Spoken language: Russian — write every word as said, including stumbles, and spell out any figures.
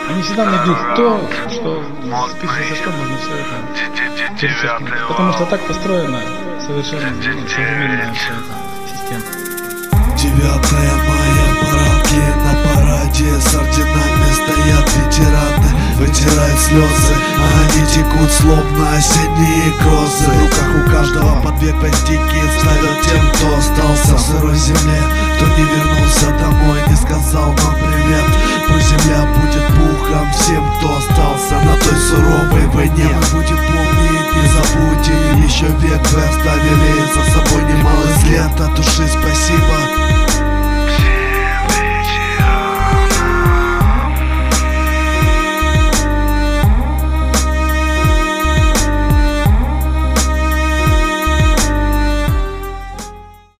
Они всегда найдут то, что списывая за что можно все это перечеркнуть. Потому что так построена совершенно ну, современная вся эта система. девятое мая, парадки на параде, с орденами стоят ветераны, вытирают слезы, а они текут словно осенние грозы. В руках у каждого по две гвоздики ставят тем, кто остался в сырой земле, кто не вернулся домой, не сказал нам привет. Пусть земля будет пухом всем, кто остался на той суровой войне. Мы будем помнить, не забудем, еще век вы оставили за собой немалый след. От души спасибо